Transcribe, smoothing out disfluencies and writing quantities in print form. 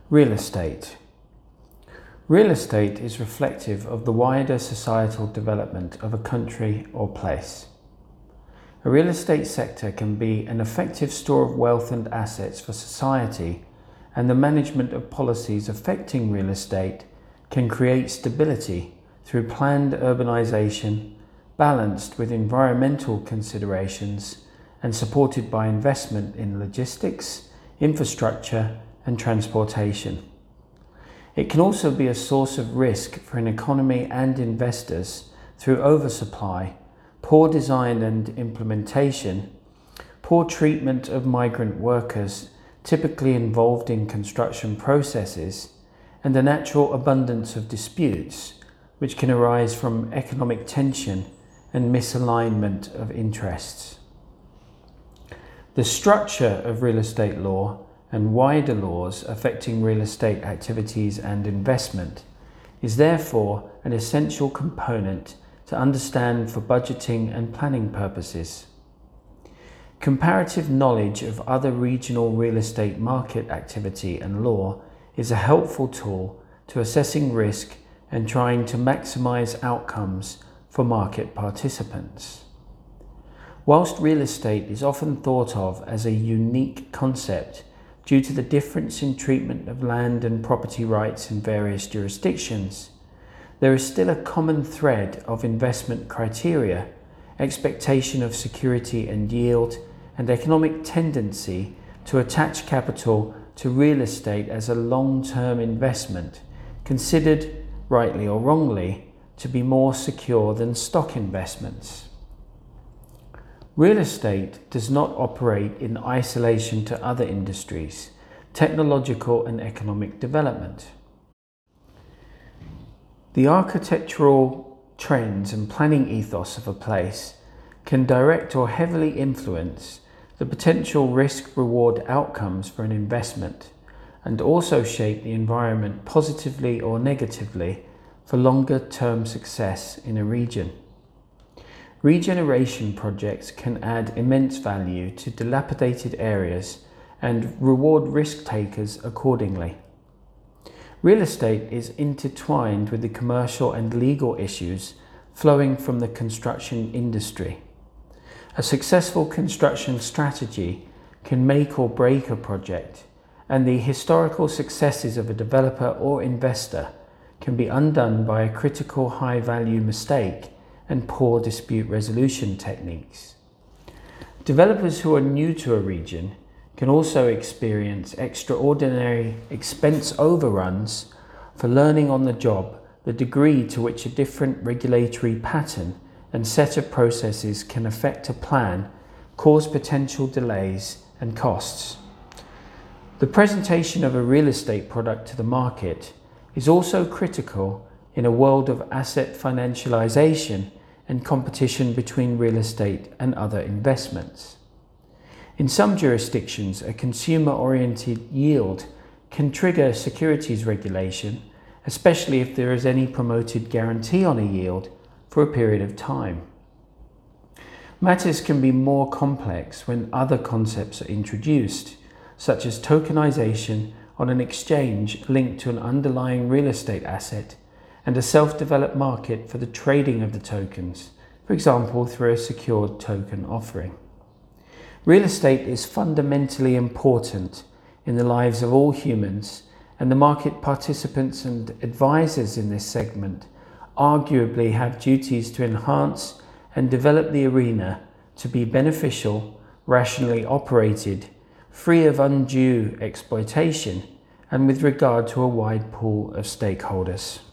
Real estate. Real estate is reflective of the wider societal development of a country or place. A real estate sector can be an effective store of wealth and assets for society, and the management of policies affecting real estate can create stability through planned urbanization, balanced with environmental considerations and supported by investment in logistics, infrastructure and transportation. It can also be a source of risk for an economy and investors through oversupply, poor design and implementation, poor treatment of migrant workers typically involved in construction processes, and the natural abundance of disputes which can arise from economic tension and misalignment of interests. The structure of real estate law and wider laws affecting real estate activities and investment is therefore an essential component to understand for budgeting and planning purposes. Comparative knowledge of other regional real estate market activity and law is a helpful tool to assessing risk and trying to maximize outcomes for market participants. Whilst real estate is often thought of as a unique concept due to the difference in treatment of land and property rights in various jurisdictions, there is still a common thread of investment criteria, expectation of security and yield, and economic tendency to attach capital to real estate as a long-term investment, considered, rightly or wrongly, to be more secure than stock investments. Real estate does not operate in isolation to other industries, technological and economic development. The architectural trends and planning ethos of a place can direct or heavily influence the potential risk-reward outcomes for an investment, and also shape the environment positively or negatively for longer-term success in a region. Regeneration projects can add immense value to dilapidated areas and reward risk takers accordingly. Real estate is intertwined with the commercial and legal issues flowing from the construction industry. A successful construction strategy can make or break a project, and the historical successes of a developer or investor can be undone by a critical high-value mistake and poor dispute resolution techniques. Developers who are new to a region can also experience extraordinary expense overruns for learning on the job the degree to which a different regulatory pattern and set of processes can affect a plan, cause potential delays and costs. The presentation of a real estate product to the market is also critical in a world of asset financialization and competition between real estate and other investments. In some jurisdictions, a consumer-oriented yield can trigger securities regulation, especially if there is any promoted guarantee on a yield for a period of time. Matters can be more complex when other concepts are introduced, such as tokenization on an exchange linked to an underlying real estate asset, and a self-developed market for the trading of the tokens, for example through a secured token offering. Real estate is fundamentally important in the lives of all humans, and the market participants and advisors in this segment arguably have duties to enhance and develop the arena to be beneficial, rationally operated, free of undue exploitation, and with regard to a wide pool of stakeholders.